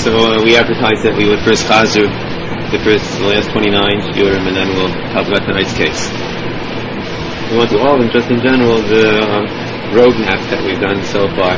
So we advertised that we would first chazer the last 29 Shurim, and then we'll talk about tonight's case. We want to all of them, just in general, the roadmap that we've done so far.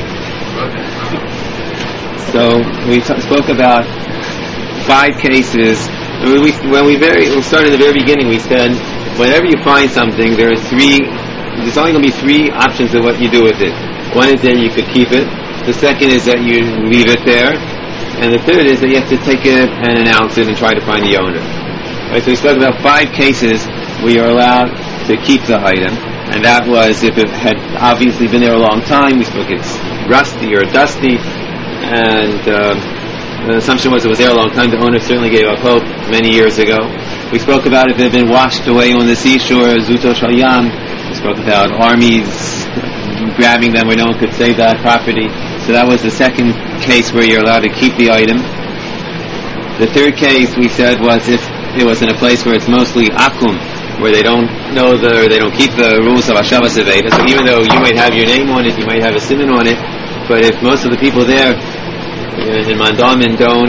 So we spoke about 5 cases. We'll start in the very beginning. We said whenever you find something, there's only going to be 3 options of what you do with it. One is that you could keep it. The second is that you leave it there. And the third is that you have to take it and announce it and try to find the owner. Right, so we spoke about 5 cases where you're allowed to keep the item. And that was if it had obviously been there a long time. We spoke it's rusty or dusty. And the assumption was it was there a long time. The owner certainly gave up hope many years ago. We spoke about if it had been washed away on the seashore, Zuto Shalyam. We spoke about armies grabbing them where no one could save that property. So that was the second case where you're allowed to keep the item. The third case we said was if it was in a place where it's mostly akum, where they don't keep the rules of Hashavas Aveda. So even though you might have your name on it, you might have a siman on it, but if most of the people there in Mandamin don't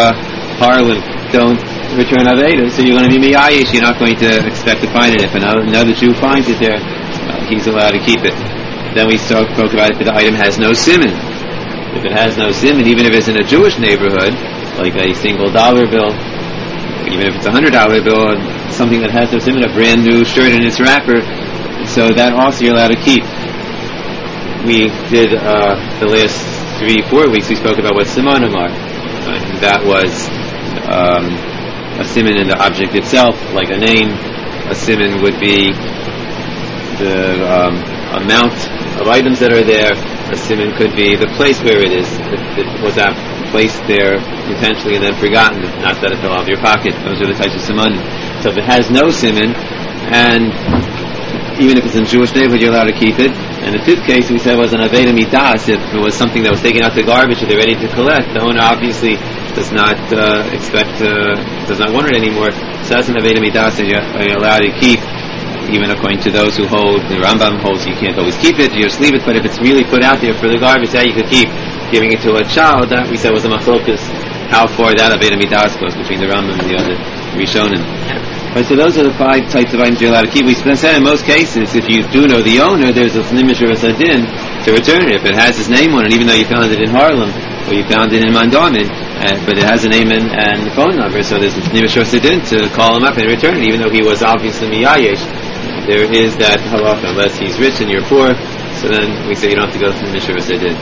return Aveda, so you're going to be miyayish, you're not going to expect to find it. If another Jew finds it there, he's allowed to keep it. Then we spoke about if the item has no siman. If it has no siman, even if it's in a Jewish neighborhood, like a single dollar bill, even if it's $100 bill, something that has no siman, a brand new shirt in its wrapper, so that also you're allowed to keep. We did the last 3-4 weeks, we spoke about what simanim are. And that was a siman in the object itself, like a name. A siman would be the amount of items that are there. A siman could be the place where it is. It was that placed there intentionally and then forgotten, not that it fell out of your pocket. Those are the types of simanim. So if it has no siman, and even if it's in Jewish neighborhood, you're allowed to keep it. And the 5th case we said was an aveda midas. If it was something that was taken out the garbage or they're ready to collect, the owner obviously does not want it anymore. So that's an aveda midas that you're allowed to keep. Even according to those who hold, the Rambam holds you can't always keep it, you just leave it, but if it's really put out there for the garbage, that you could keep. Giving it to a child, that we said was a machlokas, how far that Aveda Midas goes between the Rambam and the other Rishonim. Right, so those are the 5 types of items you're allowed to keep. We said in most cases, if you do know the owner, there's a nimish or a sadin to return it. If it has his name on it, even though you found it in Harlem, or you found it in Mandamin, but it has a name and phone number, so there's a nimish or sadin to call him up and return it, even though he was obviously miyayesh. There is that halacha, unless he's rich and you're poor, so then we say you don't have to go through the Mishra as they did.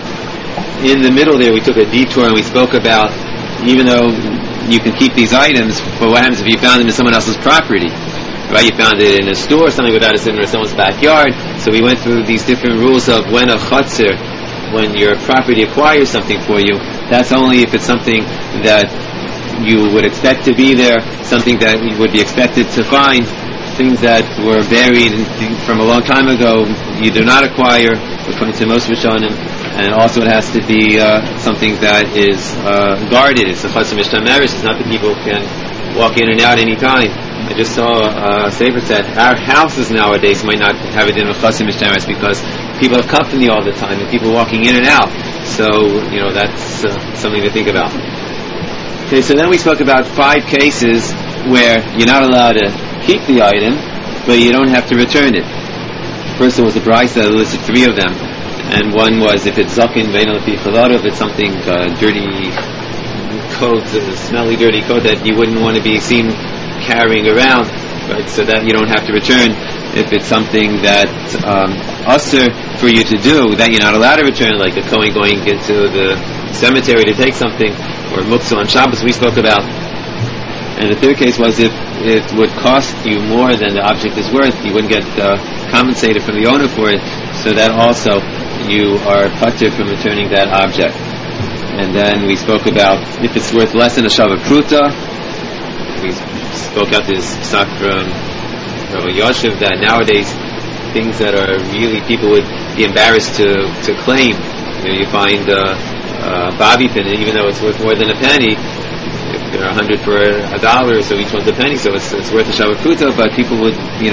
In the middle there we took a detour and we spoke about, even though you can keep these items, but what happens if you found them in someone else's property? Right, you found it in a store, something without a siman, or someone's backyard. So we went through these different rules of when a chutzir, when your property acquires something for you, that's only if it's something that you would expect to be there, something that you would be expected to find. Things that were buried from a long time ago, you do not acquire, according to most Rishonim, and also it has to be something that is guarded. It's a chasam mishtameres. It's not that people can walk in and out any time. I just saw a sefer said our houses nowadays might not have it in a chasam mishtameres because people have company all the time and people walking in and out. So that's something to think about. Okay, so then we spoke about 5 cases where you're not allowed to keep the item, but you don't have to return it. First, there was a brisa that listed 3 of them, and one was if it's zakin ve'ein lefi chalad, if it's something dirty coat, smelly dirty coat that you wouldn't want to be seen carrying around, right? So that you don't have to return. If it's something that usher for you to do that you're not allowed to return, like a kohen going into the cemetery to take something, or muktzah on Shabbos we spoke about. And the third case was if it would cost you more than the object is worth, you wouldn't get compensated from the owner for it, so that also you are patur from returning that object. And then we spoke about if it's worth less than a shava pruta. We spoke out this psak from Rabbi Yoshev that nowadays things that are really people would be embarrassed to claim. You find a bobby pin, and even though it's worth more than a penny, there are 100 for $1, so each one's a penny, so it's worth a shava pruta, but people would,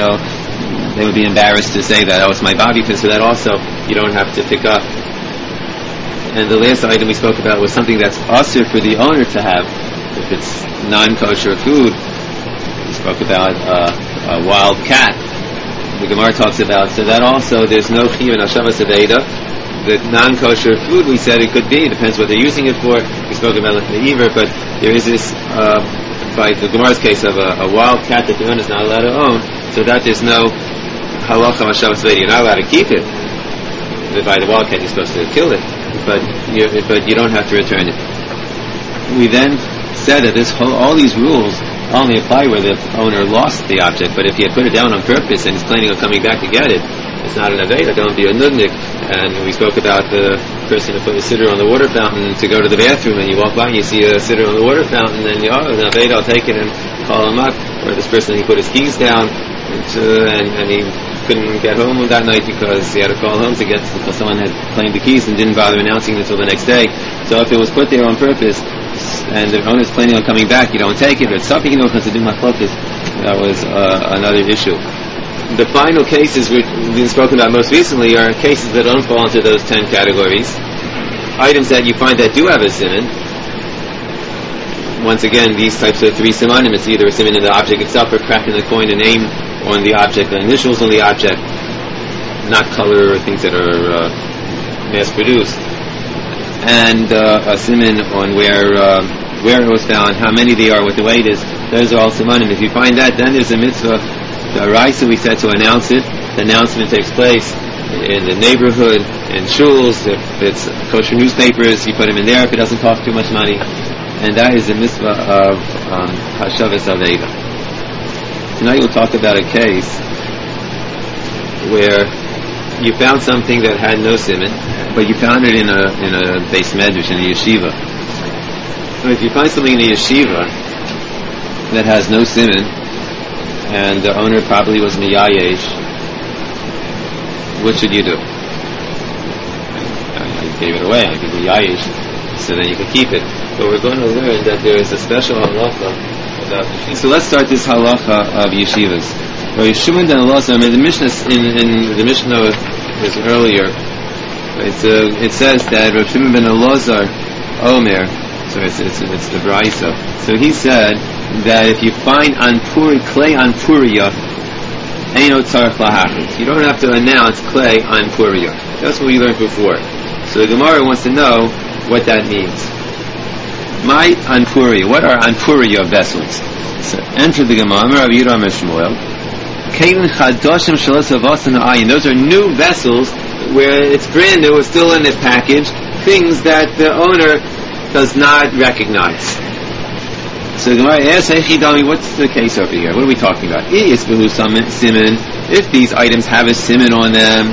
they would be embarrassed to say that, it's my bobby pin, so that also you don't have to pick up. And the last item we spoke about was something that's usher for the owner to have. If it's non-kosher food, we spoke about a wild cat. The Gemara talks about, so that also there's no chiyuv in Hashavas Aveda. The non-kosher food, we said it could be, depends what they're using it for. We spoke about the Iver, but there is this, by the Gemara's case, of a wild cat that the owner is not allowed to own, so that there's no halacha of Hashavas Aveda. You're not allowed to keep it. By the wild cat, you're supposed to kill it, but you don't have to return it. We then said that all these rules only apply where the owner lost the object, but if he had put it down on purpose and he's planning on coming back to get it, it's not an aveda, don't be a nudnik. And we spoke about the person who put a sitter on the water fountain to go to the bathroom, and you walk by and you see a sitter on the water fountain, and an aveda, I'll take it and call him up. Or this person, he put his keys down, and he couldn't get home that night because he had to call home because someone had claimed the keys and didn't bother announcing it until the next day. So if it was put there on purpose and the owner's planning on coming back, you don't take it. But something that was another issue. The final cases we've been spoken about most recently are cases that don't fall into those 10 categories. Items that you find that do have a siman. Once again, these types of 3 simanim, it's either a siman in the object itself or cracking the coin, a name on the object, the initials on the object, not color or things that are mass-produced, and a siman on where it was found, how many they are, what the weight is. Those are all simanim. If you find that, then there's a mitzvah, the raisa we said, to announce it. The announcement takes place in the neighborhood, in shuls. If it's kosher newspapers, you put them in there if it doesn't cost too much money. And that is the mitzvah of Hashavas Aveda. Tonight we'll talk about a case where you found something that had no siman, but you found it in a beis medrash, in a yeshiva. So if you find something in a yeshiva that has no siman, and the owner probably was miyayesh, what should you do? I gave it away, I gave miyayesh, so then you can keep it. But we're going to learn that there is a special halacha about yeshivas. So let's start this halacha of yeshivas. The Mishnah in the Mishnah was earlier. It says that Rav Shimon ben Elazar Omer. So it's the Braisa. So he said that if you find clay on puriya, eino tzarich lahachrit. You don't have to announce clay on puriya. That's what we learned before. So the Gemara wants to know what that means. My anpuriya. What are anpuriya vessels? So enter the Gemara. Rav Yirah Shmuel. Kalim chadoshim shalos avasan ha'ayin. Those are new vessels where it's brand new, it's still in the package. Things that the owner does not recognize. So the Gemara asks, what's the case over here? What are we talking about? If these items have a siman on them,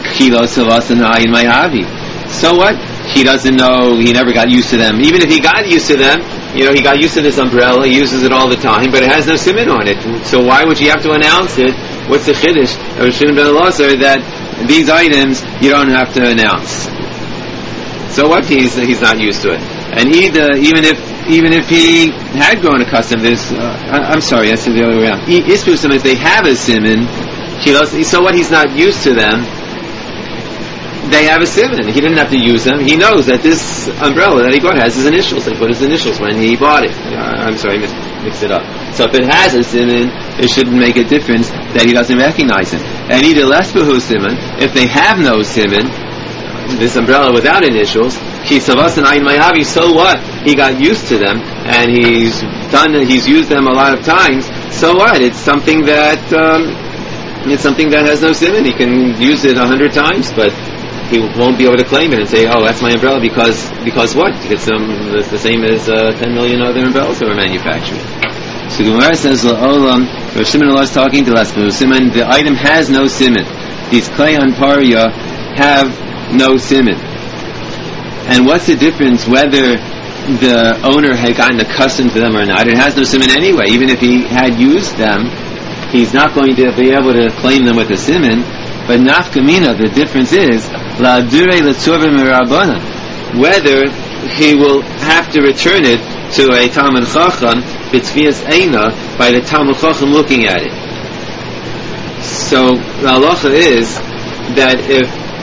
so what? He doesn't know, he never got used to them. Even if he got used to them, he got used to this umbrella, he uses it all the time, but it has no siman on it. So why would you have to announce it? What's the chiddush of Shimon ben Elazar that these items you don't have to announce? So what? He's not used to it. And even if he had grown accustomed to this, I'm sorry, I said the other way around. If they have a siman, so what? He's not used to them. They have a siman. He didn't have to use them. He knows that this umbrella that he got has his initials. They put his initials when he bought it. I'm sorry, I mixed it up. So if it has a siman, it shouldn't make a difference that he doesn't recognize him. And either less behu siman, if they have no siman, this umbrella without initials, so what? He got used to them, and he's used them a lot of times. So what? It's something that has no siman. He can use it 100 times, but he won't be able to claim it and say, "Oh, that's my umbrella," because what? It's the same as 10 million other umbrellas that were manufactured. So the Gemara says, "La'olam." Rav Shimon is talking to Las Siman. The item has no siman. These clay on pariya have no siman. And what's the difference whether the owner had gotten accustomed to them or not? It has no siman anyway. Even if he had used them, he's not going to be able to claim them with a siman. But nafkamina, the difference is la'adure l'tzorvim merabbanan, whether he will have to return it to a Talmud Chacham b'tzvias eina by the Talmud Chacham looking at it. So the halacha is that if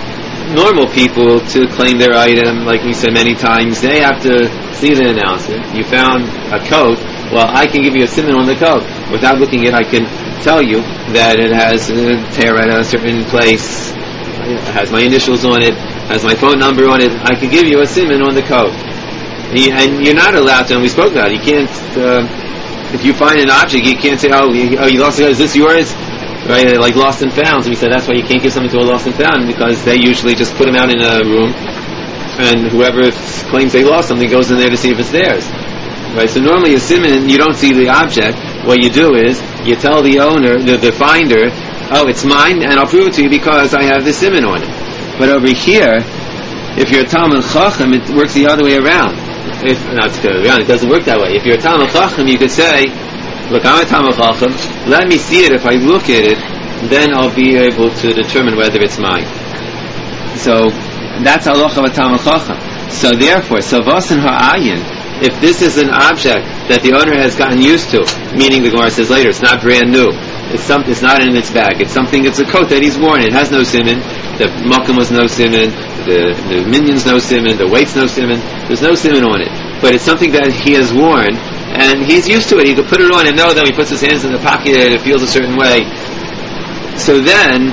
normal people to claim their item, like we said many times, they have to see the announcement. You found a coat, well, I can give you a siman on the coat. Without looking at it, I can tell you that it has a tear at a certain place, it has my initials on it, has my phone number on it. I can give you a siman on the coat. And you're not allowed to, and we spoke about it, you can't, if you find an object, you can't say, you lost it, is this yours? Right, like lost and found. So we said that's why you can't give something to a lost and found, because they usually just put them out in a room, and whoever claims they lost something goes in there to see if it's theirs. Right. So normally a siman, you don't see the object. What you do is you tell the owner, the finder, oh, it's mine, and I'll prove it to you because I have the siman on it. But over here, if you're a Talmud Chacham, it works the other way around. It doesn't work that way. If you're a Talmud Chacham, you could say, look, I'm a Talmud Chacham, let me see it. If I look at it, then I'll be able to determine whether it's mine. So, that's halacha of a Talmud Chacham. So therefore, Vasan Ha'ayin, if this is an object that the owner has gotten used to, meaning the Gemara says later, it's not brand new, it's not in its bag, it's a coat that he's worn, it has no siman, the makom was no siman, the minyan's no siman, the weight's no siman, there's no siman on it. But it's something that he has worn, and he's used to it. He could put it on and know that when he puts his hands in the pocket it feels a certain way. So then,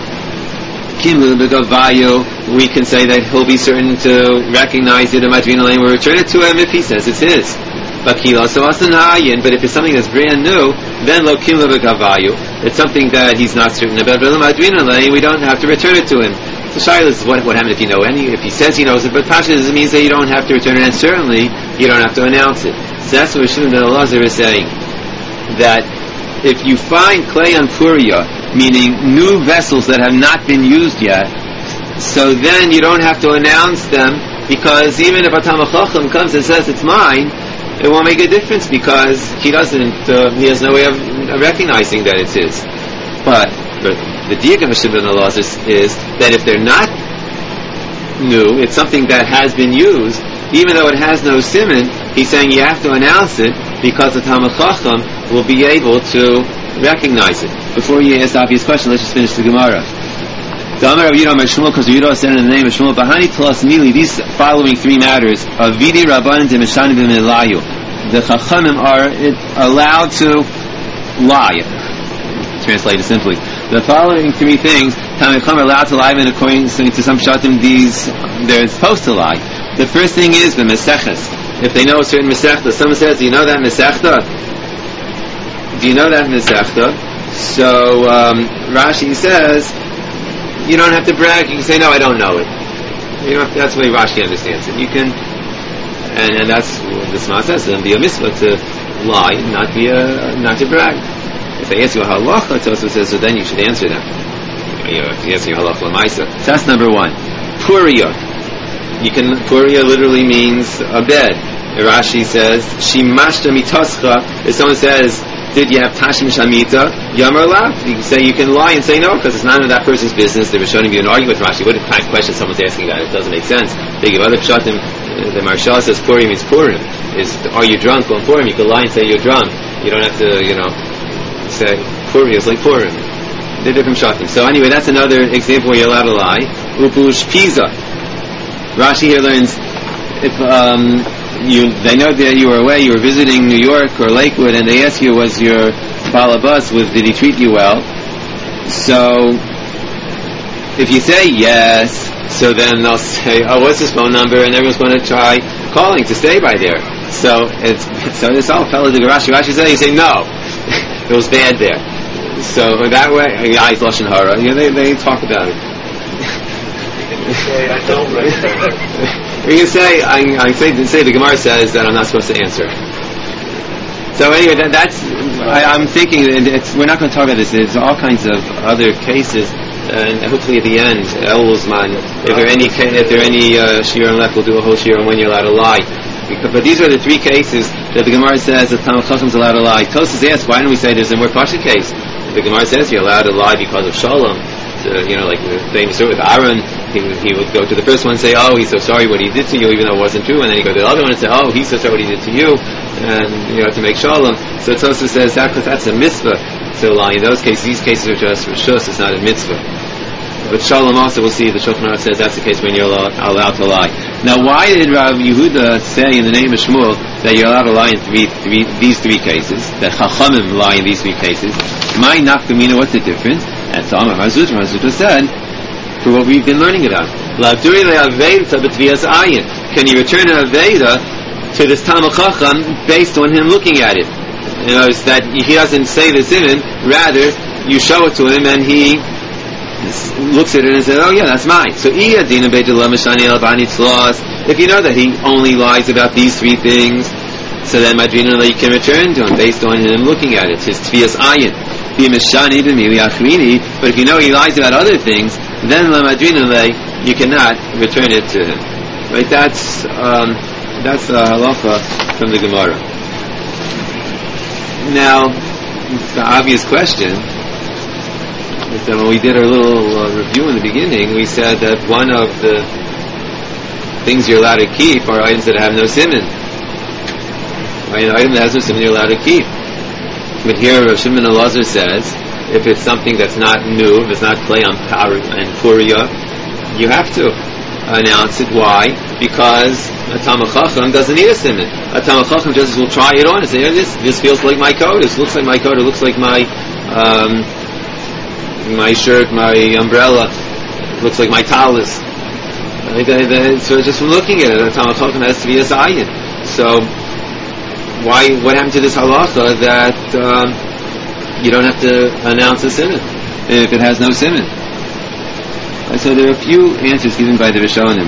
we can say that he'll be certain to recognize it, and we'll return it to him if he says it's his. But if it's something that's brand new, then it's something that he's not certain about. We don't have to return it to him. So Shaila is what happened if you know if he says he knows it, but Pasha doesn't mean that you don't have to return it, and certainly you don't have to announce it. So that's what Shimon ben Elazar is saying, that if you find clay on Puria, meaning new vessels that have not been used yet, so then you don't have to announce them, because even if a Talmud Chacham comes and says it's mine, it won't make a difference, because he has no way of recognizing that it's his. But the diak of Shimon ben Elazar is that if they're not new, it's something that has been used, even though it has no siman, he's saying you have to announce it, because the Talmud Chacham will be able to recognize it. Before you ask the obvious question, let's just finish the Gemara. These following three matters, Avidi Rabbanan Demeshani B'Milayu, the Chachamim are allowed to lie. Translated simply, the following three things, Talmid Chacham are allowed to lie, and according to some shatim, they're supposed to lie. The first thing is the Meseches. If they know a certain Mesechta, someone says, do you know that Mesechta? Do you know that Mesechta? So Rashi says, you don't have to brag. You can say, no, I don't know it. That's the way Rashi understands it. You can, and that's what the Sma says. Then be a mitzvah to lie, not to brag. If they ask you a halacha, Tosfos says, so then you should answer them. If you answer your halacha l'maisa. So that's number one. Puria. Puria literally means a bed. Rashi says, Shimashta mitoscha. If someone says, did you have tashim shamita? Yamar lav. You can say, you can lie and say no, because it's none of that person's business. They were showing you an argument with Rashi. What kind of question someone's asking about? It doesn't make sense. They give other pshatim. The Marsha says Purim means Purim. Are you drunk on Purim? You can lie and say you're drunk. You don't have to, say Purim is like Purim. They're different pshatim. So anyway, that's another example where you're allowed to lie. Upush Pisa. Rashi here learns if they know that you were away, you were visiting New York or Lakewood, and they ask you, was your balabas, did he treat you well? So if you say yes, so then they'll say, oh, what's his phone number? And everyone's going to try calling to stay by there. So this all fell into Rashi. Rashi said, you say no, it was bad there. So that way, eyes lashon hara. They talk about it. I don't recognize. You can say, I say the Gemara says that I'm not supposed to answer. So anyway, I'm thinking, we're not going to talk about this. There's all kinds of other cases, and hopefully at the end, Elulzman, if there are any shiurim left, we'll do a whole shiur on when you're allowed to lie. But these are the three cases that the Gemara says that Talmud Chacham is allowed to lie. Tosfos asks, why don't we say there's a more partial case? The Gemara says you're allowed to lie because of Shalom. Like the famous story with Aaron, he would go to the first one and say, oh, he's so sorry what he did to you, even though it wasn't true, and then he'd go to the other one and say, oh, he's so sorry what he did to you, and to make Shalom. So Tosfos says that's a mitzvah to lie. In those cases, these cases are just reshus, it's not a mitzvah. But Shalom also, we'll see, the Shulchan Aruch says that's the case when you're allowed to lie. Now, why did Rav Yehuda say in the name of Shmuel that you're allowed to lie in these three cases? That Chachamim lie in these three cases? My nafkamina, what's the difference? And so Mar Zutra said, for what we've been learning about. Can you return an Aveda to this Talmid Chacham based on him looking at it? You know, it's that he doesn't say the siman, rather you show it to him and he looks at it and says, oh yeah, that's mine. So if you know that he only lies about these three things, so then Madrina you can return to him based on him looking at it. It's his Tvias Ayin. But if you know he lies about other things, then you cannot return it to him. Right? That's the halacha from the Gemara. Now, the obvious question is that when we did our little review in the beginning, we said that one of the things you're allowed to keep are items that have no siman. Right? An item that has no siman you're allowed to keep. But here Rav Shimon Elazar says, if it's something that's not new, if it's not clay on power and Puria, you have to announce it. Why? Because a Talmid Chacham doesn't need a siman. A Talmid Chacham just will try it on and say, this feels like my coat, this looks like my coat, it looks like my shirt, my umbrella, it looks like my talis. So just from looking at it, a Talmid Chacham has to be a Zayin. So what happened to this halacha that you don't have to announce a siman if it has no siman? So there are a few answers given by the Rishonim.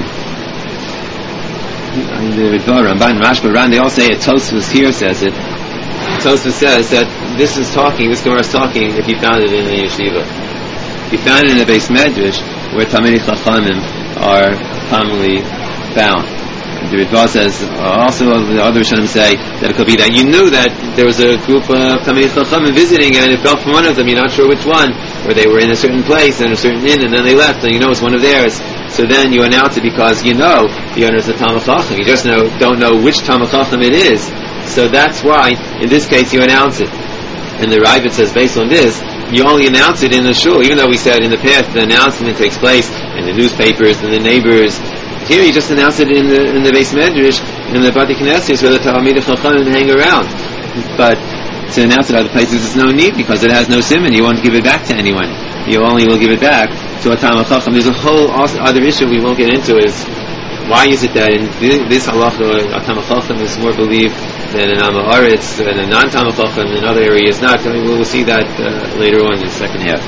The Ritva, Ramban, Rashba, Ran, they all say it. Tosfos here says it. Tosfos says that this Gemara is talking if you found it in a yeshiva. If you found it in a Beis Medrash where Talmidei Chachamim are commonly found. The Ritva says, also the other Rishonim say that it could be that you knew that there was a group of Talmidei Chachamim visiting and it fell from one of them, you're not sure which one, or they were in a certain place and a certain inn and then they left and you know it's one of theirs. So then you announce it because you know the owner is a Talmid Chacham. You just don't know which Talmid Chacham it is. So that's why, in this case, you announce it. And the Ravid says, based on this, you only announce it in the shul, even though we said in the past the announcement takes place in the newspapers and the neighbors. Here you just announce it in the Beis Medrash, in the Bati Knesset, where the Talmidei Chachamim hang around. But to announce it other places is no need because it has no siman. You won't give it back to anyone. You only will give it back to a Talmid Chacham. There's a whole other issue we won't get into is why is it that in this halacha a Talmid Chacham is more believed than an Am Haaretz and a non-Talmid Chacham in other areas not. We'll see that later on in the second half.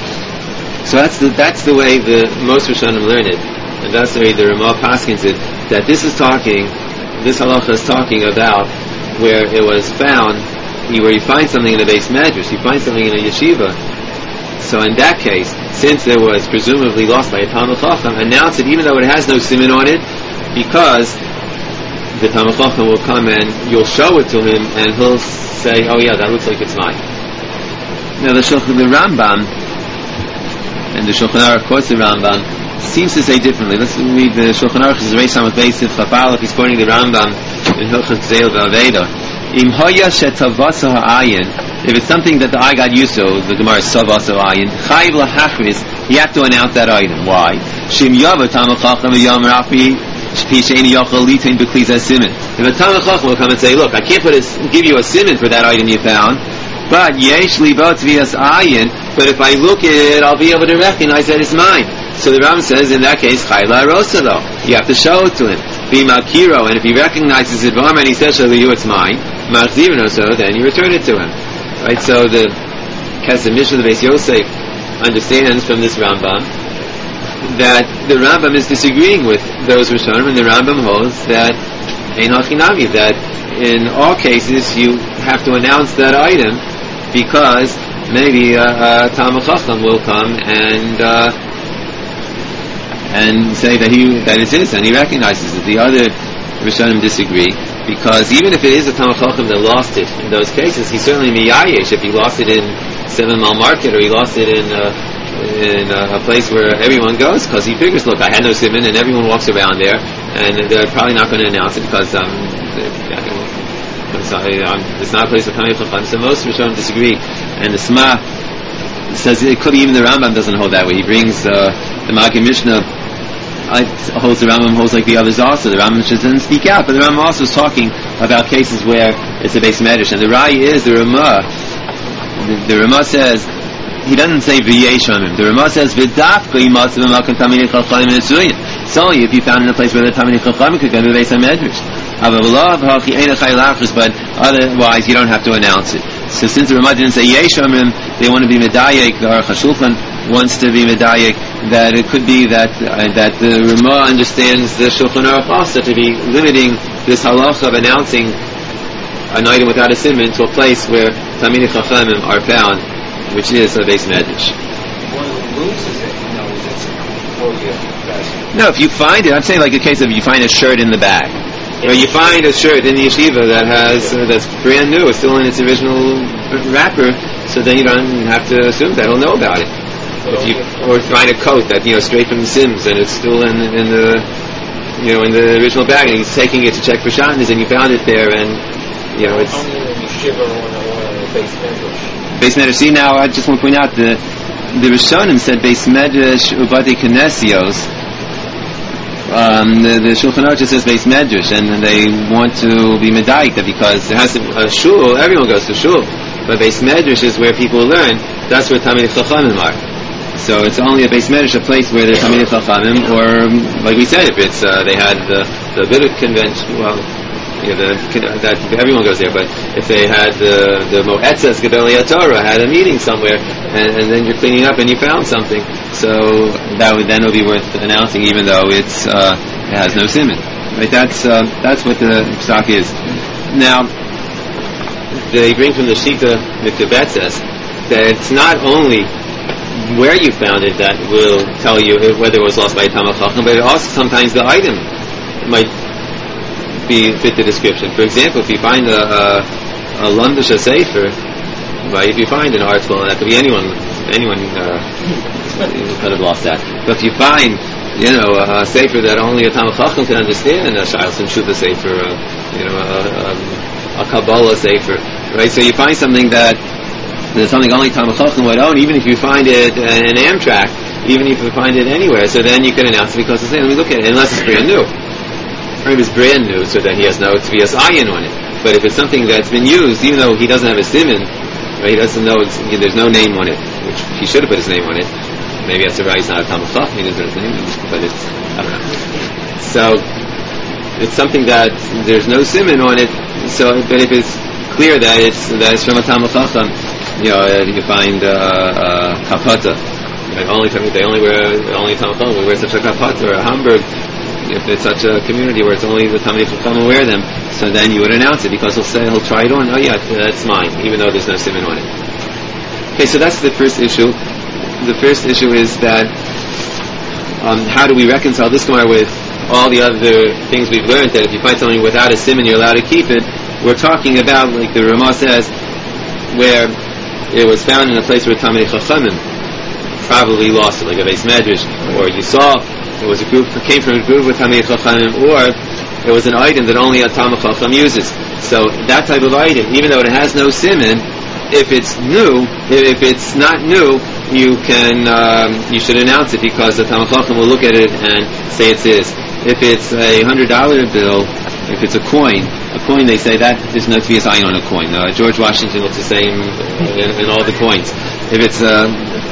So that's the way the most Rishonim learn it. And that's the way the Ramah paskins it, that this halacha is talking about where it was found, where you find something in a Beis Medrash, you find something in a yeshiva. So in that case, since it was presumably lost by a Talmid Chacham, announce it even though it has no siman on it, because the Talmid Chacham will come and you'll show it to him and he'll say, oh yeah, that looks like it's mine. Now the Rambam, and the Shulchan Aruch quotes the Rambam, seems to say differently. Let's read the Shulchan Aruch. This is Reish Hamad Beis Chafal. He's quoting the Rambam in Hilchos Gzeil V'Aveda. Im hoya shetavasa ha'ayin. If it's something that the eye got used to, the Gemara is savasa ha'ayin. Chayiv lahachris. You have to announce that item. Why? Shim yava Talmid Chacham v'yam rafi pisheini yochel litain b'kliz siman. If a Talmid Chacham will come and say, look, I can't give you a siman for that item you found, but yesh libot v'yas ayin. But if I look at it, I'll be able to recognize that it's mine. So the Ram says, in that case, Chayla Rosa though. You have to show it to him. Bima Kiro, and if he recognizes it, and he says, you, it's mine, Machzivno, so then you return it to him. Right? So the Kesef Mishnah, the Beis Yosef, understands from this Rambam that the Rambam is disagreeing with those Rishonim, and the Rambam holds that Ein Hachinami, that in all cases you have to announce that item because maybe a Talmid Chacham will come and say that it's his, and he recognizes it. The other Rishonim disagree, because even if it is a Talmid Chacham that lost it, in those cases, he's certainly miyayesh if he lost it in 7 Mile Market, or he lost it in a place where everyone goes, because he figures, look, I had no siman, and everyone walks around there, and they're probably not going to announce it, because it's not a place of Talmid Chacham. So most Rishonim disagree, and the Sma says it could be even the Rambam doesn't hold that way. He brings the Maggid Mishnah holds the Rambam holds like the others also. The Rambam doesn't speak out, but the Rambam also is talking about cases where it's a base medrash, and the Rai is the Ramah. The Ramah says he doesn't say v'yeshamim. The Ramah says v'dafka yimatz v'malkan tamini chachamim nesuyin. It's only if you found in a place where the tamini chachamim could go to the base medrash. But otherwise you don't have to announce it. So since the Ramah didn't say yeshamim, they want to be medayek. The Aruch HaShulchan wants to be medayek that it could be that the Ramah understands the Shulchan Aruch also to be limiting this halacha of announcing an item without a siman to a place where tamini chachamim are found, which is a base medrash. One loses it, No, if you find it, I'm saying like a case of you find a shirt in the bag. Or you find a shirt in the yeshiva that has that's brand new, it's still in its original wrapper, so then you don't have to assume that he'll know about it. Or find a coat that straight from the Sims and it's still in the in the original bag, and he's taking it to check for shatnez, and you found it there, and it's only in the yeshiva or base medrash. Base medrash. See, now I just want to point out the Rishonim said base medrash ubadi kinesios. The Shulchan Aruch says base medrash, and they want to be medayik that because it has a shul, everyone goes to shul, but base medrash is where people learn. That's where tamid chachamim are. So it's only a base medrash, a place where there's tamid chachamim, or like we said, if it's they had the Bidduk convention, well, that everyone goes there. But if they had the Moetzes Gedolia Torah had a meeting somewhere, and then you're cleaning up and you found something, so that would then be worth announcing, even though it has no siman. Right? That's what the psak is. Now they bring from the Shita Mikdabetzes that it's not only where you found it that will tell you whether it was lost by a Talmid Chacham, but also sometimes the item might fit the description. For example, if you find a Lundisha Sefer, right, if you find an article, and that could be anyone could have lost that. But if you find, a Sefer that only a Talmid Chacham can understand, a Sha'al Shuvah Sefer, a Kabbalah Sefer, right? So you find something that there's something only Talmid Chacham would own, even if you find it in Amtrak, even if you find it anywhere, so then you can announce it because it's let me look at it, unless it's brand new. Or if it's brand new, so then he has no Tvias Ayin on it. But if it's something that's been used, even though he doesn't have a siman, right, he doesn't know, there's no name on it, which he should have put his name on it. Maybe that's right, he's not a Talmid Chacham, he doesn't put his name, but it's, I don't know. So, it's something that there's no siman on it, so, but if it's clear that it's from a Talmid Chacham, you find kapata. Right? Only Talmid Chacham will wear such a kapata, or a Hamburg. If it's such a community where it's only the Talmid Chacham will wear them, so then you would announce it because he'll try it on. Oh yeah, that's mine, even though there's no siman on it. Okay, so that's the first issue. The first issue is that how do we reconcile this Gemara with all the other things we've learned? That if you find something without a siman, you're allowed to keep it. We're talking about, like the Ramah says, where it was found in a place where Talmid Chachamim probably lost it, like a base medrash, or you saw it was came from a group with Talmid Chachamim, or it was an item that only a Talmid Chacham uses. So that type of item, even though it has no siman, if it's new, if it's not new, you should announce it because the Talmid Chacham will look at it and say it's his. If it's a $100 bill, if it's a coin they say that there's no Tvias Ayin on a coin. George Washington looks the same in all the coins. If it's a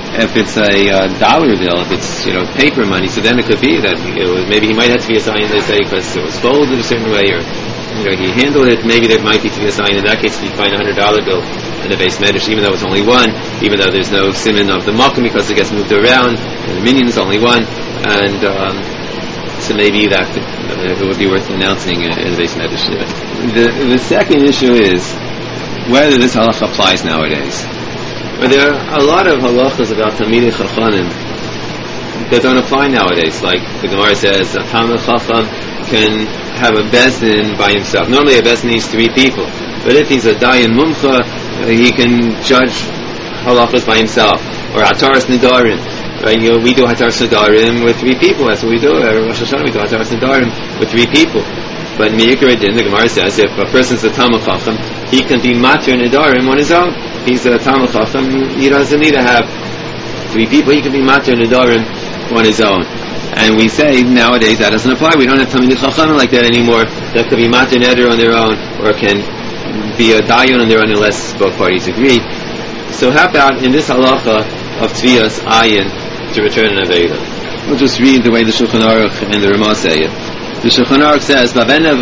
dollar bill, if it's paper money, so then it could be that maybe he might have Tvias Ayin, they say, because it was folded a certain way, or he handled it. Maybe there might be Tvias Ayin. In that case, if you find a $100 bill in a base medrash, even though it's only one, even though there's no siman of the makom because it gets moved around, and the minion is only one, and so maybe that it would be worth announcing in the base medrash. The second issue is whether this halacha applies nowadays. But there are a lot of halachas about Talmidei Chachamim that don't apply nowadays. Like the Gemara says, a Talmid Chacham can have a bezdin by himself. Normally a bezdin needs 3 people, but if he's a dayan mumcha, he can judge halachas by himself. Or Hataras Nedarim. Right? We do Hataras Nedarim with 3 people. That's what we do. At Rosh Hashanah we do Hataras Nedarim with 3 people. But Me'ikar Din, the Gemara says, if a person's a Talmid Chacham, he can be Matir Nedarim on his own. He's a Talmid Chacham, he doesn't need to have 3 people, he can be matir nedarim on his own. And we say nowadays that doesn't apply. We don't have Talmidei Chachamim like that anymore. That could be matir neder on their own, or can be a dayan on their own unless both parties agree. So how about in this halacha of Tviyas Ayin to return an Aveda? We'll just read the way the Shulchan Aruch and the Ramah say it. The Shulchan Aruch says,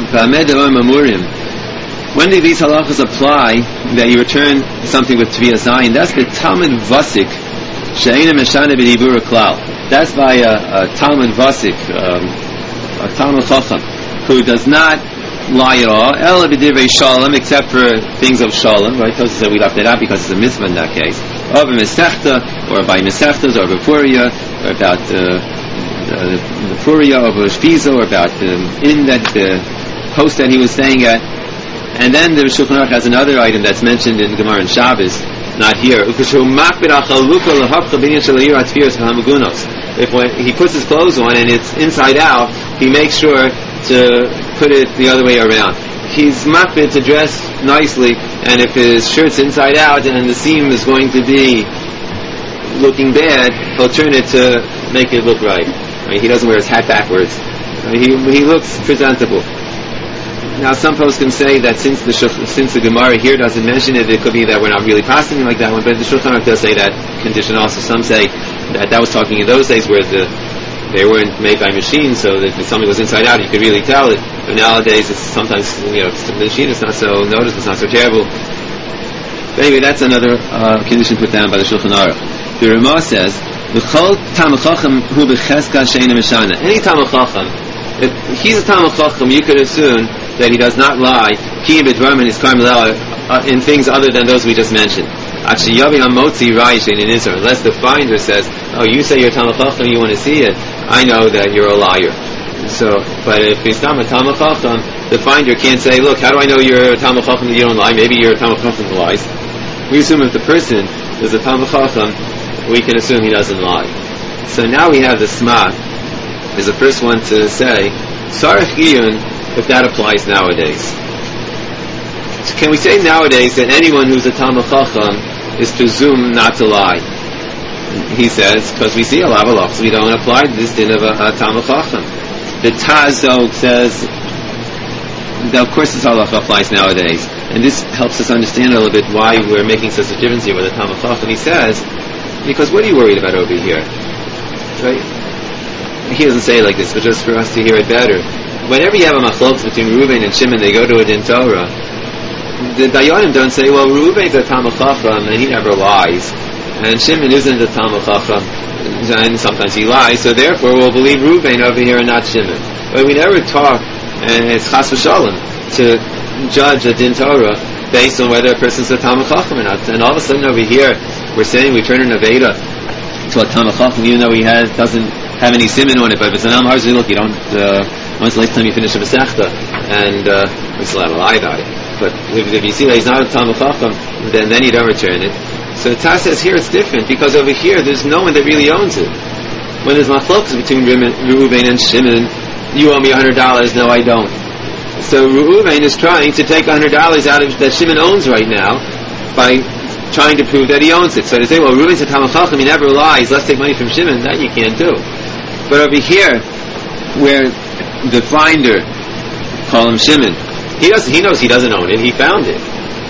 when do these halachas apply that you return something with Tviyas Ayin? That's the Talmud Vasik She'ena Meshana B'Dibur Klal. That's by a Talmud Vasik, a Talmud Chacham, who does not lie at all, El B'Divrei Shalom, except for things of Shalom, right? Tosfos said we left it out because it's a mitzvah in that case. Or by Mesechta, or by Mesechtas, or Bepuria, or about the Puria, or Shpiza, or about the inn that the host that he was staying at. And then the Shulchan Aruch has another item that's mentioned in Gemara and Shabbos, not here. If when he puts his clothes on and it's inside out, he makes sure to put it the other way around. He's makbid to dress nicely, and if his shirt's inside out and the seam is going to be looking bad, he'll turn it to make it look right. He doesn't wear his hat backwards. He looks presentable. Now some folks can say that since the Gemara here doesn't mention it, it could be that we're not really passing like that one, but the Shulchan Aruch does say that condition also. Some say that was talking in those days where they weren't made by machines, so that if something was inside out, you could really tell it. But nowadays, it's sometimes, if the machine is not so noticed, it's not so terrible. But anyway, that's another condition put down by the Shulchan Aruch. The Ramah says, "V'chol Talmid Chacham hu b'cheska she'ena meshana." Any Talmid Chacham, if he's a Talmid Chacham, you could assume that he does not lie, ki b'dvarim and his karmelah, in things other than those we just mentioned. Unless the finder says, "Oh, you say you're Talmid Chacham, you want to see it. I know that you're a liar." So, but if he's not a Talmid Chacham, the finder can't say, "Look, how do I know you're a Talmid Chacham that you don't lie? Maybe you're a Talmid Chacham who lies." We assume if the person is a Talmid Chacham, we can assume he doesn't lie. So now we have the Sma is the first one to say Sarich Iyun, if that applies nowadays. So can we say nowadays that anyone who's a Talmid Chacham is presumed not to lie? He says, because we see a lot of halachas we don't apply this din of a Talmid Chacham. The Taz says that of course this halacha applies nowadays, and this helps us understand a little bit why we're making such a difference here with a Talmid Chacham. He says, because what are you worried about over here? Right? He doesn't say it like this, but just for us to hear it better. Whenever you have a machlokes between Reuven and Shimon, they go to a din Torah. The Dayanim don't say, well, Reuven's a Talmid Chacham and he never lies, and Shimon isn't a Talmid Chacham and sometimes he lies, so therefore we'll believe Reuven over here and not Shimon. But we never talk, and it's chas v'shalom, to judge a din Torah based on whether a person's a Talmid Chacham or not. And all of a sudden over here we're saying we turn an Aveda to a Talmid Chacham even though he doesn't have any siman on it. But if it's an Al-Marzi, look, you don't when's the last time you finish a Masechta, and we still have a lie about it. But if you see that he's not a Talmid Chacham, then you don't return it. So the Taz says here it's different, because over here there's no one that really owns it. When there's machlokas between Reuven and Shimon, you owe me $100, no I don't. So Reuven is trying to take $100 out of that Shimon owns right now by trying to prove that he owns it. So they say, well, Reuven's a Talmid Chacham, he never lies, let's take money from Shimon. That you can't do. But over here, where the finder, call him Shimon, he knows he doesn't own it, he found it.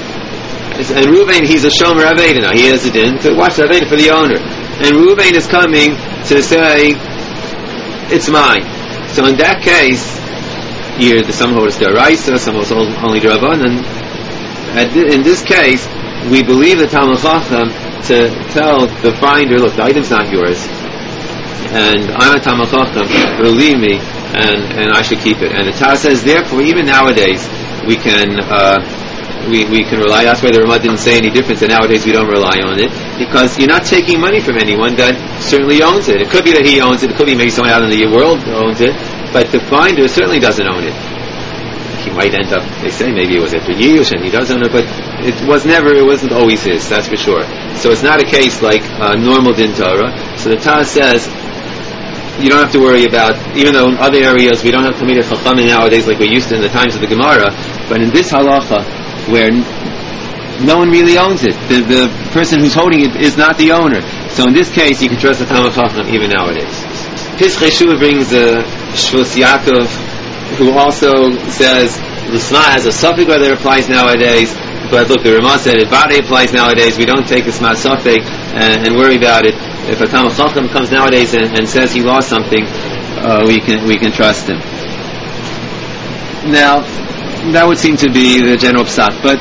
And Reuven, he's a Shomer Aveda now, he has a din to watch the Aveda for the owner. And Reuven is coming to say, it's mine. So in that case, here some hold it's D'Oraisa, some hold only D'Rabbanan. In this case, we believe the Talmid Chacham to tell the finder, look, the item's not yours, and I'm a Talmid Chacham, believe me, and I should keep it. And the Taz says, therefore, even nowadays, we can rely. That's why the Ramah didn't say any difference, and nowadays we don't rely on it, because you're not taking money from anyone that certainly owns it. It could be that he owns it, it could be maybe someone out in the world owns it, but the finder certainly doesn't own it. He might end up, they say maybe it was after Yush and he does own it, but it wasn't always his, that's for sure. So it's not a case like normal din Torah. So the Taz says, you don't have to worry about, even though in other areas we don't have Talmidei Chachamim nowadays like we used to in the times of the Gemara, but in this halacha, where no one really owns it, the person who's holding it is not the owner. So in this case, you can trust the Talmid Chacham even nowadays. Pischei Shuvah brings the Shvus Yaakov, who also says the Sma has a suffix whether it applies nowadays. But look, the Ramah said it Bade applies nowadays. We don't take the Sma suffix and worry about it. If a Talmid Chacham comes nowadays and says he lost something, we can trust him. Now, that would seem to be the general psak, but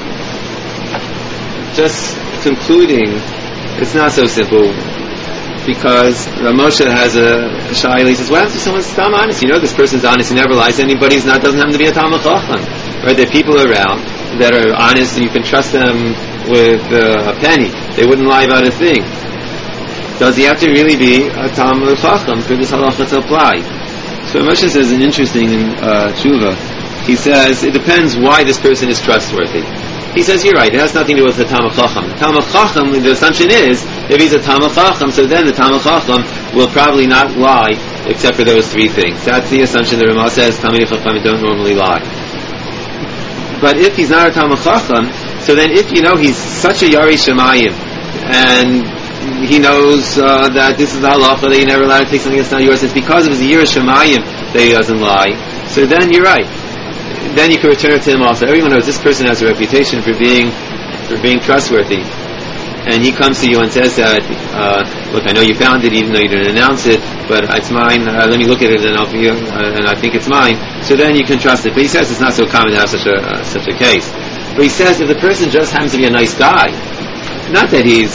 just concluding, it's not so simple, because Moshe has a shayla. He says, what happens if someone's Stam honest? You know, this person's honest, he never lies to anybody, doesn't happen to be a Talmid Chacham. Right? There are people around that are honest, and you can trust them with a penny. They wouldn't lie about a thing. Does he have to really be a Talmid Chacham for this halacha to apply? So Moshe says an interesting tshuva. He says, it depends why this person is trustworthy. He says, you're right, it has nothing to do with the Talmid Chacham. The Talmid Chacham, the assumption is, if he's a Talmid Chacham, so then the Talmid Chacham will probably not lie, except for those three things. That's the assumption the Ramah says, Talmid Chacham don't normally lie. But if he's not a Talmid Chacham, so then if you know he's such a Yari Shemayim, and he knows that this is the halacha, that you're never allowed to take something that's not yours, it's because of his Yari Shemayim that he doesn't lie, so then you're right. Then you can return it to him also. Everyone knows this person has a reputation for being trustworthy, and he comes to you and says that, look, I know you found it even though you didn't announce it, but it's mine. Let me look at it and I think it's mine. So then you can trust it. But he says it's not so common to have such a case. But he says if the person just happens to be a nice guy, not that he's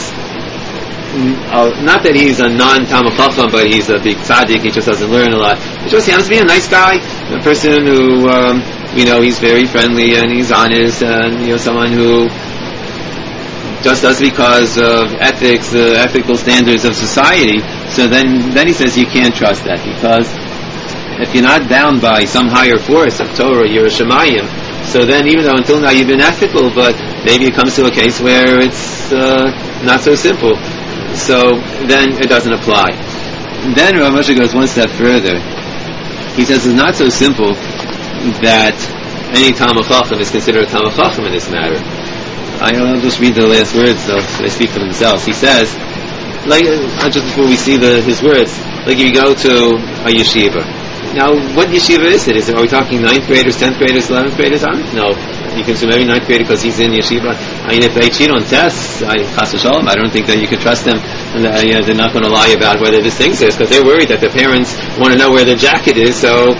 a non-Talmid Chacham, but he's a big tzaddik, he just doesn't learn a lot. It just happens to be a nice guy, a person who, he's very friendly and he's honest, and, someone who just does because of ethics, the ethical standards of society. So then he says you can't trust that, because if you're not bound by some higher force of Torah, you're a Shemayim. So then, even though until now you've been ethical, but maybe it comes to a case where it's not so simple. So then it doesn't apply. Then Rav Moshe goes one step further. He says it's not so simple that any Talmid Chacham is considered a Talmid Chacham in this matter. I'll just read the last words, so they speak for themselves. He says, just before we see his words, like you go to a yeshiva. Now, what yeshiva is it? Are we talking 9th graders, 10th graders, 11th graders? No. You can assume every 9th grader because he's in yeshiva. If they cheat on tests, chas v'shalom, I don't think that you could trust them. They're not going to lie about whether this thing says, because they're worried that their parents want to know where their jacket is, so,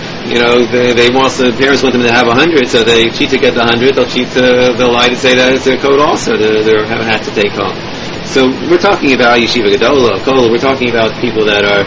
the parents want them to have 100, so they cheat to get the 100, they'll lie to say that it's their coat also, they have a hat to take home. So, we're talking about yeshiva gedola, kola, we're talking about people that are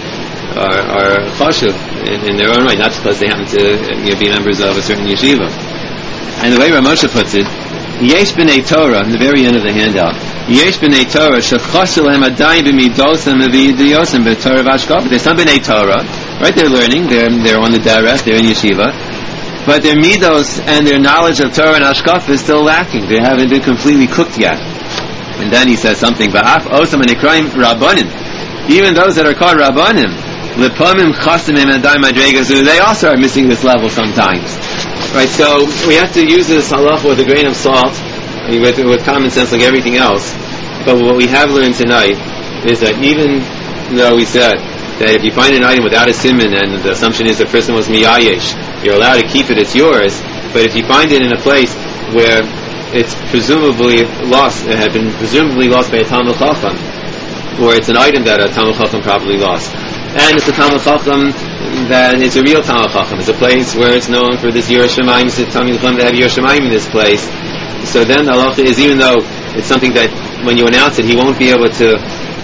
chashuv in their own right, not because they happen to be members of a certain yeshiva. And the way Rav Moshe puts it, Yesh b'nei Torah, in the very end of the handout, Yesh b'nei Torah, shechosel hem adayim b'midosem v'yidiyosem b'Torah v'ashkafah. There's some b'nei Torah, right? They're learning, they're on the derech, they're in yeshiva, but their midos and their knowledge of Torah and ashkafah is still lacking. They haven't been completely cooked yet. And then he says something, Ba'af osam anikraim rabbanim. Even those that are called rabbanim, lepamim chasim hem adayim madregazu, they also are missing this level sometimes. Right, so we have to use this halacha with a grain of salt, with common sense like everything else. But what we have learned tonight is that even though we said that if you find an item without a siman and the assumption is the person was miyayesh, you're allowed to keep it, it's yours. But if you find it in a place where it's presumably lost, it had been presumably lost by a Talmid Chacham, or it's an item that a Talmid Chacham probably lost, and it's a Talmid Chacham that it's a real Talmid Chacham, it's a place where it's known for this Yirah Shemayim, it's a Talmid Chacham that have Yirah Shemayim in this place. So then the halacha is, even though it's something that when you announce it, he won't be able to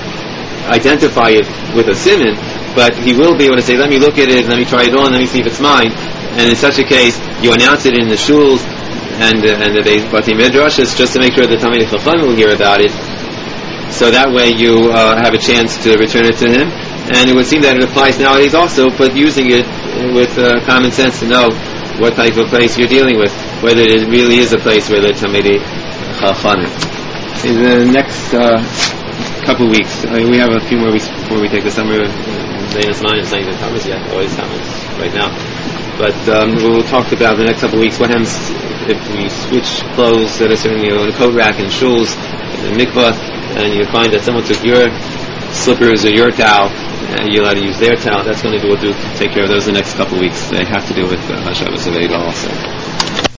identify it with a siman, but he will be able to say, let me look at it, let me try it on, let me see if it's mine. And in such a case, you announce it in the shuls and the Bati Midrashas just to make sure the Talmid Chacham will hear about it. So that way you have a chance to return it to him. And it would seem that it applies nowadays also, but using it with common sense to know what type of place you're dealing with, whether it really is a place where the Talmidei Chachamim. In the next couple of weeks, we have a few more weeks before we take the summer. It's not even Thomas yet, always Thomas right now. But we'll talk about the next couple of weeks what happens if we switch clothes that are certainly in a coat rack and shuls and mikvah, and you find that someone took your slippers or your towel, you're allowed to use their towel. That's going to we'll take care of those in the next couple of weeks. They have to do with Shabbos Aveda also.